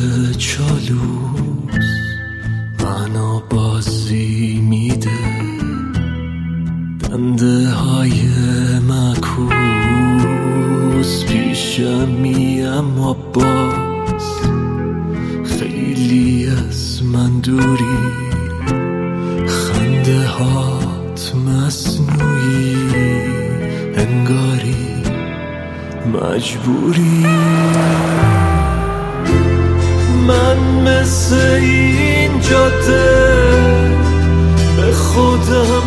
چالوس منو بازی میده، دنده های مکوس پیشمی اما باز خیلی از من دوری، خنده هات مصنوعی انگاری مجبوری. من مثل این جاده به خودم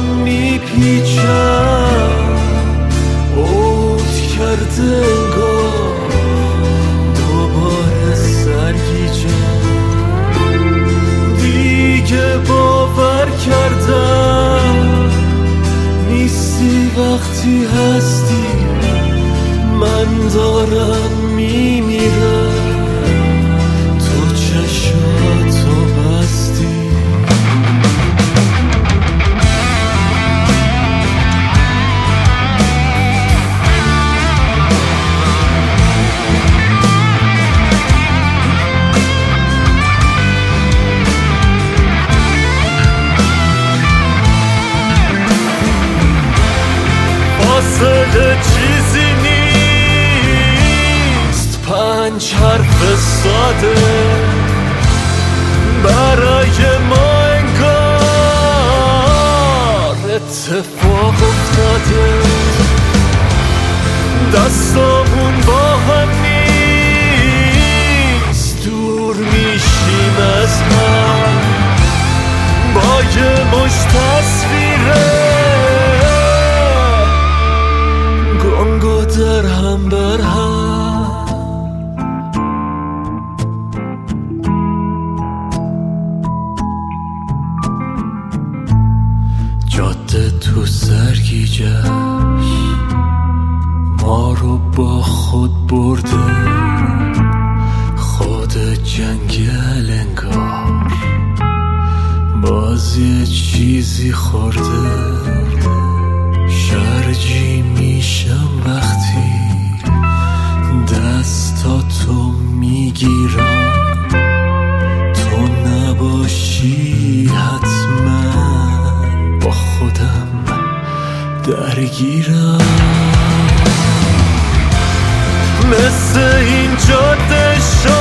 میپیچم، عود کرده انگار دوباره سرگیجم، دیگه باور کردم نیستی وقتی هستی، من دارم میمیرم تو چشاتو بستی. فاصله چیزی نیست، 5 حرف ساده برای ما انگار اتفاق افتاده، دستامون با هم نیست، دور میشیم از هم با یه مش تصویره گنگو در هم بر هم. جاده تو سرگیجش ما رو با خود برده، خود جنگل انگار باز یه چیزی خورده، شرجی میشم وقتی دستاتو میگیرم، تو نباشی حتما با خودم درگیرم. مثل این جاده